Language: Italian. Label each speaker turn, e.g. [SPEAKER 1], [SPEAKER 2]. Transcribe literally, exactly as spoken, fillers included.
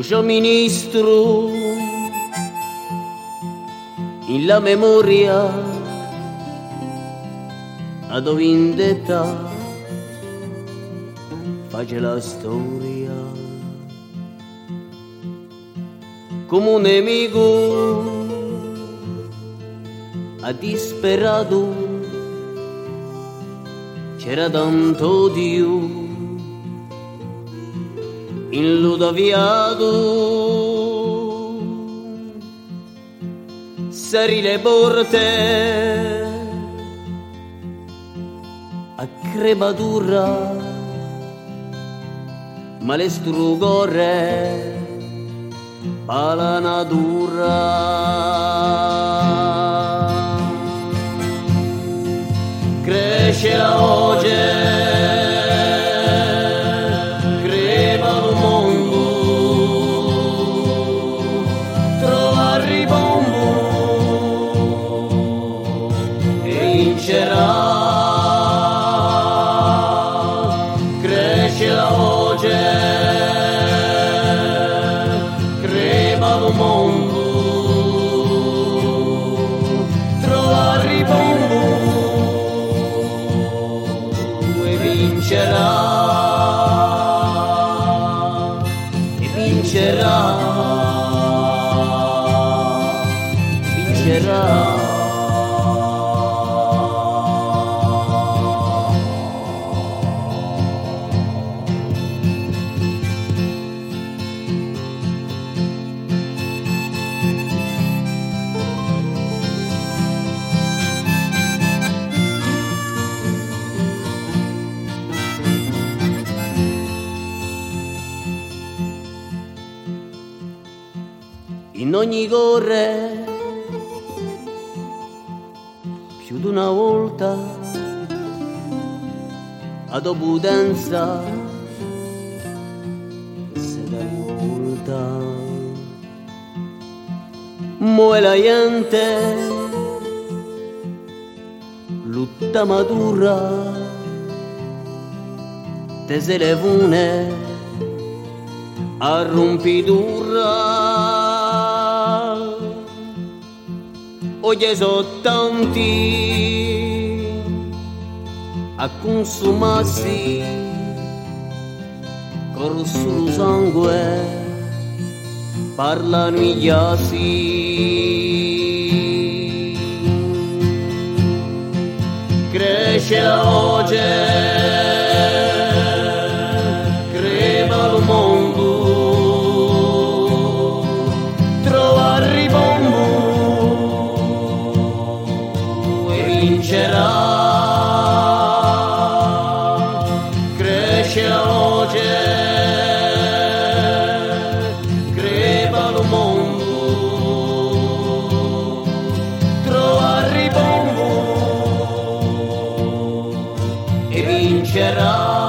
[SPEAKER 1] Voce ministro, in la memoria, ad vendetta, face la storia. Come un nemico, ha disperato, c'era tanto Dio. In Ludoviato sari le porte a crepatura ma le strugore alla natura cresce la voce cresce la voce, crema lo mondo, trova il ribombo e vincerà, e vincerà, vincerà. In ogni corre, più di una volta, ad obudenza se dà volta. Mo' la gente, lutta matura, te se le vune a rompidura. Oggi sono tanti a consumarsi con sul sangue parlano gli assi cresce la voce crema lo mondo trova il ribombo vincerà, cresce la voce, crepa lo mondo, trova il ribombo e vincerà.